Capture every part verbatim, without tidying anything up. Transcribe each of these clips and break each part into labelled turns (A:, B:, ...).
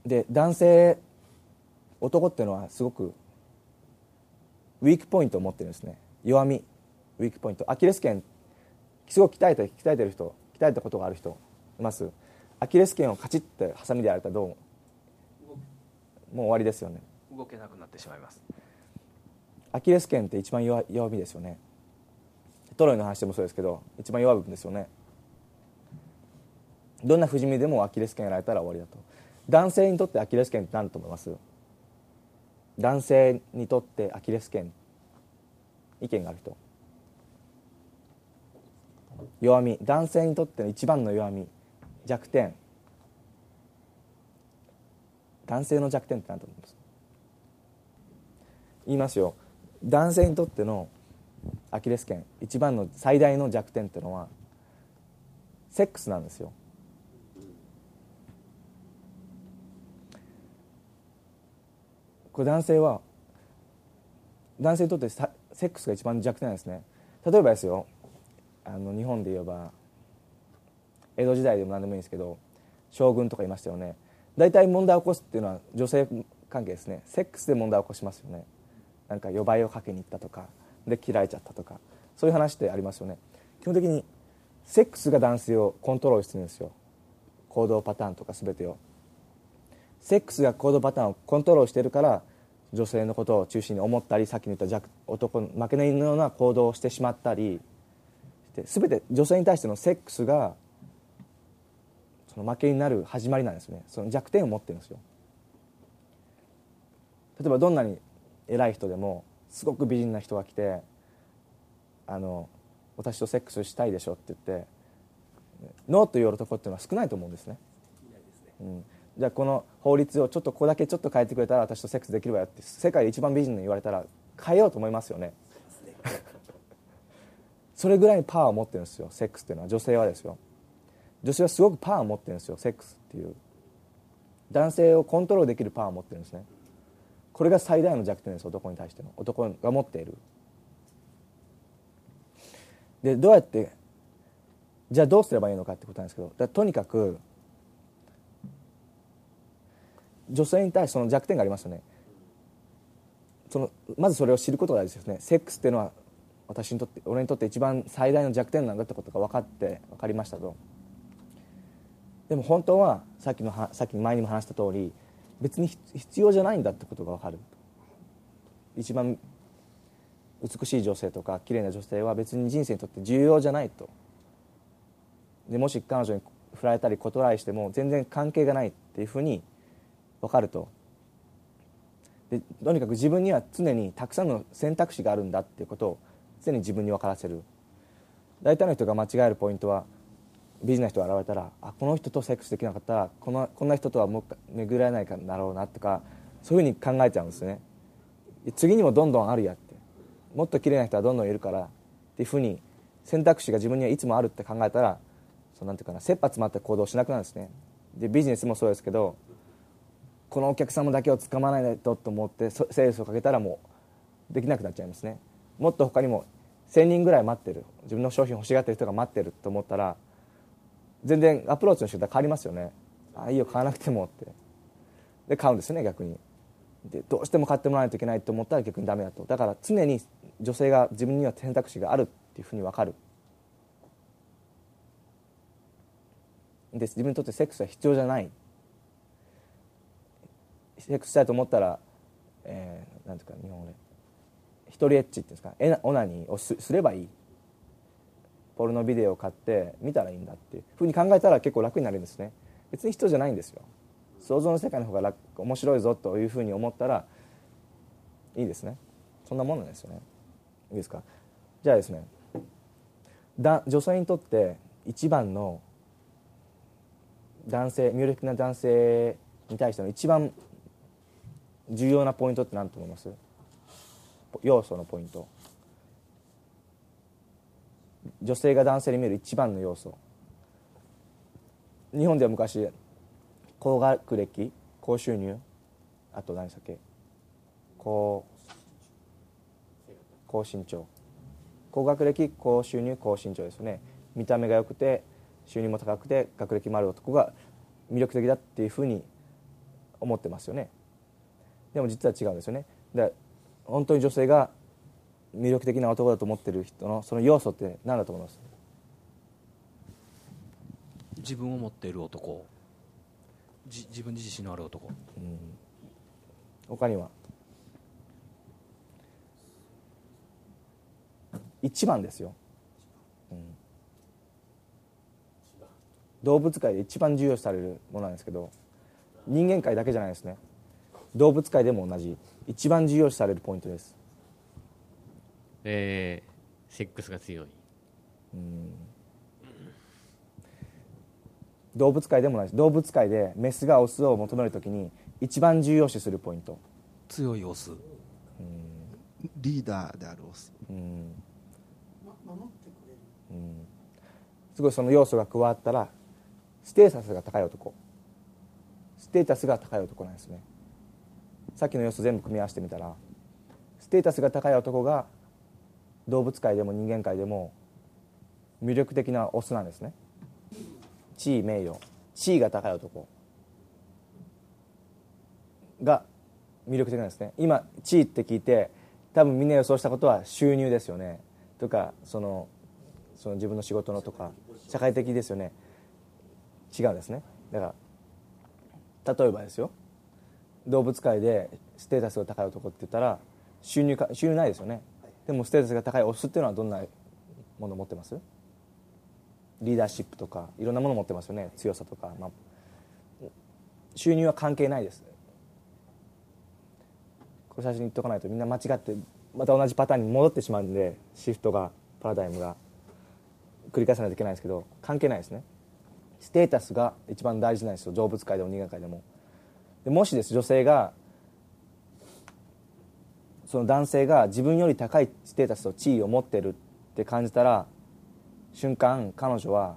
A: で男性男っていうのはすごくウィークポイントを持ってるんですね。弱み、ウィークポイント。アキレス腱すごく鍛えて鍛えてる人、鍛えたことがある人います？アキレス腱をカチッてハサミでやられたらどう？もう終わりですよね。
B: 動けなくなってしまいます。
A: アキレス腱って一番 弱, 弱みですよね。トロイの話でもそうですけど一番弱い部分ですよね。どんな不死身でもアキレス腱やられたら終わりだと。男性にとってアキレス腱って何だと思います？男性にとってアキレス腱、意見がある人。弱み、男性にとっての一番の弱み、弱点。男性の弱点って何だと思います？言いますよ。男性にとってのアキレス腱一番の最大の弱点っていうのはセックスなんですよ。これ男性は男性にとってセックスが一番弱点なんですね。例えばですよ、あの日本で言えば江戸時代でも何でもいいんですけど将軍とかいましたよね。大体問題を起こすっていうのは女性関係ですね。セックスで問題を起こしますよね。なんか夜ばいをかけに行ったとかで切られちゃったとかそういう話ってありますよね。基本的にセックスが男性をコントロールしてるんですよ。行動パターンとか全てを。セックスが行動パターンをコントロールしているから女性のことを中心に思ったり、さっきの言った弱男の負けないような行動をしてしまったりして全て女性に対してのセックスがその負けになる始まりなんですね。その弱点を持ってるんですよ。例えばどんなに偉い人でもすごく美人な人が来てあの私とセックスしたいでしょって言ってノーと言う男っていうのは少ないと思うんですね。うん、じゃあこの法律をちょっとここだけちょっと変えてくれたら私とセックスできるわよって世界で一番美人に言われたら変えようと思いますよね。それぐらいにパワーを持ってるんですよ。セックスっていうのは女性はですよ。女性はすごくパワーを持ってるんですよ。セックスっていう男性をコントロールできるパワーを持ってるんですね。これが最大の弱点です。男に対しての男が持っている。でどうやってじゃあどうすればいいのかってことなんですけど、だとにかく女性に対してその弱点がありますよね。そのまずそれを知ることが大事ですね。セックスっていうのは私にとって俺にとって一番最大の弱点なんだってことが分かって分かりましたと。でも本当はさっきのさっき前にも話した通り別に必要じゃないんだってことが分かる。一番美しい女性とか綺麗な女性は別に人生にとって重要じゃないと。でもし彼女に振られたり断られしても全然関係がないっていうふうに分かると。でとにかく自分には常にたくさんの選択肢があるんだっていうことを常に自分に分からせる。大体の人が間違えるポイントは美人な人が現れたらあこの人とセックスできなかったらこのこんな人とはもう巡られないからだろうなとかそういうふうに考えちゃうんですね。次にもどんどんあるやってもっと綺麗な人はどんどんいるからっていうふうに選択肢が自分にはいつもあるって考えたらそうなんていうかな切羽詰まった行動をしなくなるんですね。でビジネスもそうですけどこのお客様だけをつかまないとと思ってセールスをかけたらもうできなくなっちゃいますね。もっと他にもせんにんぐらい待ってる自分の商品を欲しがってる人が待ってると思ったら全然アプローチの仕方変わりますよね。あいいよ買わなくてもってで買うんですね。逆にでどうしても買ってもらわないといけないと思ったら逆にダメだと。だから常に女性が自分には選択肢があるっていうふうに分かる。で自分にとってセックスは必要じゃない。セックスしたいと思ったら、えー、なんていうか日本語で一人エッチっていうんですかエナオナニーを す, すればいい。ポルノビデオを買って見たらいいんだっていうふうに考えたら結構楽になるんですね。別に必要じゃないんですよ。想像の世界の方が楽面白いぞというふうに思ったらいいですね。そんなもんなんですよね。いいですか。じゃあですねだ女性にとって一番の男性魅力的な男性に対しての一番重要なポイントって何と思います？要素のポイント。女性が男性に見える一番の要素。日本では昔高学歴高収入あと何でしたっけ高高身長高学歴高収入高身長ですよね。見た目が良くて収入も高くて学歴もある男が魅力的だっていうふうに思ってますよね。でも実は違うんですよね。で本当に女性が魅力的な男だと思ってる人のその要素って何だと思います？
B: 自分を持っている男、じ自分に自信のある男、うん、
A: 他には一番ですよ、うん、動物界で一番重要視されるものなんですけど、人間界だけじゃないですね。動物界でも同じ一番重要視されるポイントです。
C: えー、セックスが強い。
A: うん、動物界でもないです。動物界でメスがオスを求めるときに一番重要視するポイント、
B: 強いオス、うん、
D: リーダーであるオス、うん、
E: 守ってくれる、
A: うん、すごいその要素が加わったらステータスが高い男、ステータスが高い男なんですね。さっきの要素全部組み合わせてみたら、ステータスが高い男が動物界でも人間界でも魅力的なオスなんですね。地位名誉、地位が高い男が魅力的なんですね。今地位って聞いて多分みんな予想したことは収入ですよねとか、そのその自分の仕事のとか社会的ですよね。違うんですね。だから例えばですよ、動物界でステータスが高い男って言ったら収入か収入ないですよね。でもステータスが高いオスっていうのはどんなものを持ってます？リーダーシップとかいろんなものを持ってますよね。強さとか、まあ、収入は関係ないです。これ最初に言っとかないとみんな間違ってまた同じパターンに戻ってしまうんで、シフトがパラダイムが繰り返さないといけないんですけど、関係ないですね。ステータスが一番大事なんですよ、動物界でも人間界でも。でもしです女性がその男性が自分より高いステータスと地位を持ってるって感じたら瞬間、彼女は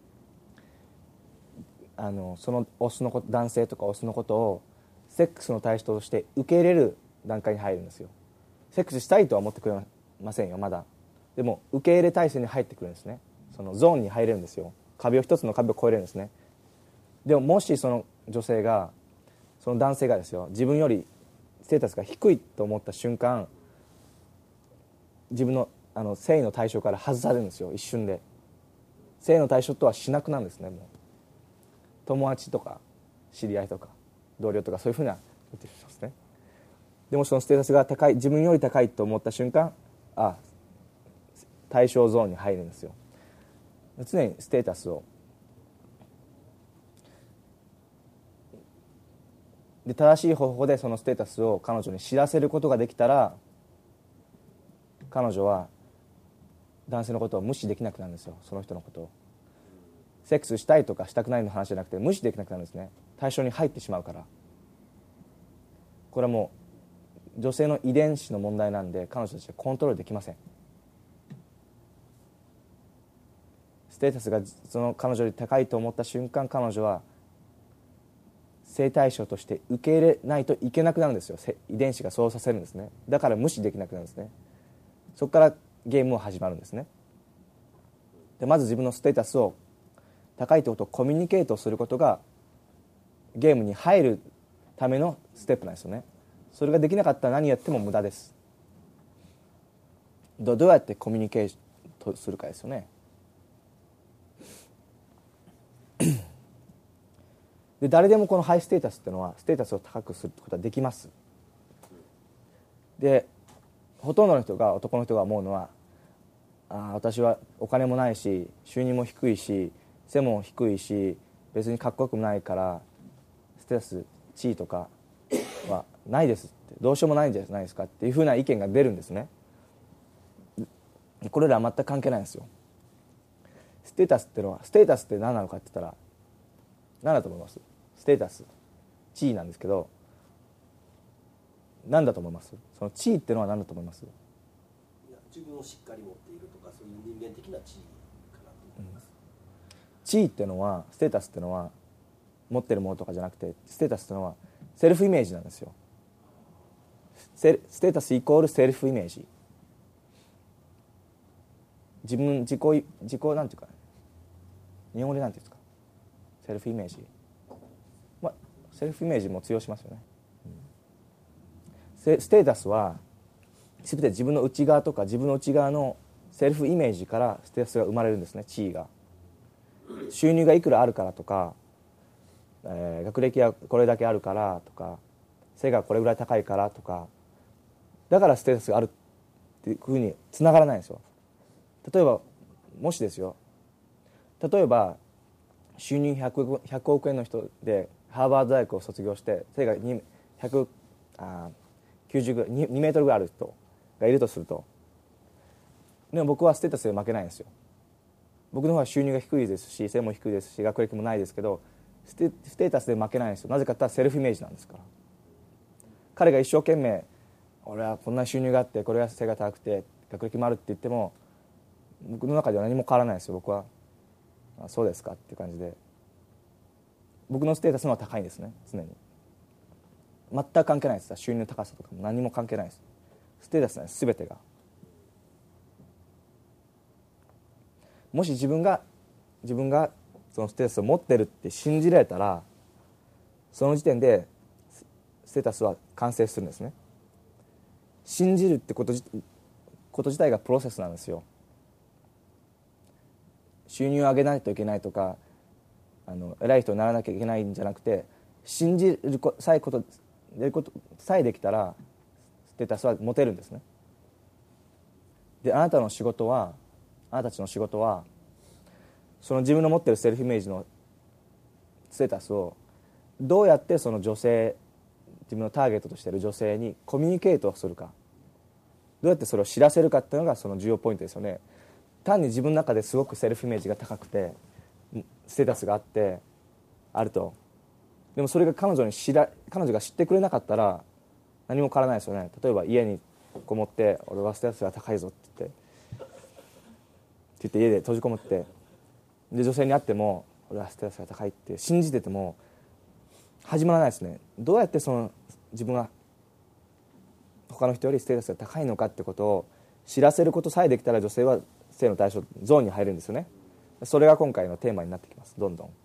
A: あのそのオスのこと、男性とかオスのことをセックスの対象として受け入れる段階に入るんですよ。セックスしたいとは思ってくれませんよまだ。でも受け入れ体制に入ってくるんですね。そのゾーンに入れるんですよ。壁を一つの壁を越えれるんですね。でももしその女性がその男性がですよ、自分よりステータスが低いと思った瞬間、自分のあの性の対象から外されるんですよ。一瞬で性の対象とはしなくなるんですね。もう友達とか知り合いとか同僚とかそういうふうなことですね。でもそのステータスが高い、自分より高いと思った瞬間、あ対象ゾーンに入るんですよ。常にステータスをで正しい方法でそのステータスを彼女に知らせることができたら、彼女は男性のことを無視できなくなるんですよ。その人のことをセックスしたいとかしたくないの話じゃなくて無視できなくなるんですね。対象に入ってしまうから。これはもう女性の遺伝子の問題なんで彼女たちはコントロールできません。ステータスがその彼女より高いと思った瞬間、彼女は性対象として受け入れないといけなくなるんですよ。遺伝子がそうさせるんですね。だから無視できなくなるんですね。そこからゲームは始まるんですね。でまず自分のステータスを高いということをコミュニケートすることがゲームに入るためのステップなんですよね。それができなかったら何やっても無駄です。どどうやってコミュニケートするかですよね。で誰でもこのハイステータスっていうのはステータスを高くすることはできます。でほとんどの人が男の人が思うのは、あ私はお金もないし収入も低いし背も低いし別にかっこよくもないからステータス地位とかはないですってどうしようもないんじゃないですかっていうふうな意見が出るんですね。これらは全く関係ないんですよ。ステータスっていうのはステータスって何なのかって言ったら何だと思います？ステータス地位なんですけど何だと思います？その地位っていうのは何だと思います？
F: いや自分をしっかり持っているとかそういう人間的な地位かなと思います、うん、
A: 地位っていうのはステータスっていうのは持ってるものとかじゃなくて、ステータスっていうのはセルフイメージなんですよ。セステータスイコールセルフイメージ、自分自己自己なんていうか日本語でなんていうんですか、セルフイメージ、まあ、 セルフイメージも通用しますよね、うん、ステータスは全て自分の内側とか自分の内側のセルフイメージからステータスが生まれるんですね。地位が収入がいくらあるからとか、えー、学歴がこれだけあるからとか、背がこれぐらい高いからとか、だからステータスがあるっていうふうにつながらないんですよ。例えばもしですよ、例えば収入ひゃく、ひゃくおくえんの人でハーバード大学を卒業して背がひゃくきゅうじゅうぐらい 2, 2メートルぐらいある人がいるとすると、でも僕はステータスで負けないんですよ。僕の方は収入が低いですし、背も低いですし、学歴もないですけど、ステ、ステータスで負けないんですよ。なぜかというとセルフイメージなんですから。彼が一生懸命俺はこんな収入があってこれが背が高くて学歴もあるって言っても、僕の中では何も変わらないですよ。僕はあそうですかっていう感じで、僕のステータスの方が高いんですね。常に全く関係ないです。収入の高さとかも何も関係ないです。ステータスなんです、全てが。もし自分が自分がそのステータスを持ってるって信じられたら、その時点でステータスは完成するんですね。信じるってこと自、こと自体がプロセスなんですよ。収入を上げないといけないとか、あの偉い人にならなきゃいけないんじゃなくて、信じるさえことやることさえできたらステータスは持てるんですね。で、あなたの仕事はあなたたちの仕事はその自分の持っているセルフイメージのステータスをどうやってその女性、自分のターゲットとしている女性にコミュニケートするか、どうやってそれを知らせるかっていうのがその重要ポイントですよね。単に自分の中ですごくセルフイメージが高くてステータスがあってあると、でもそれが彼女に知ら彼女が知ってくれなかったら何も変わらないですよね。例えば家にこもって俺はステータスが高いぞって言ってって言って家で閉じこもって、で女性に会っても俺はステータスが高いって信じてても始まらないですね。どうやってその自分が他の人よりステータスが高いのかってことを知らせることさえできたら、女性は性の対象ゾーンに入るんですよね。それが今回のテーマになってきます。どんどん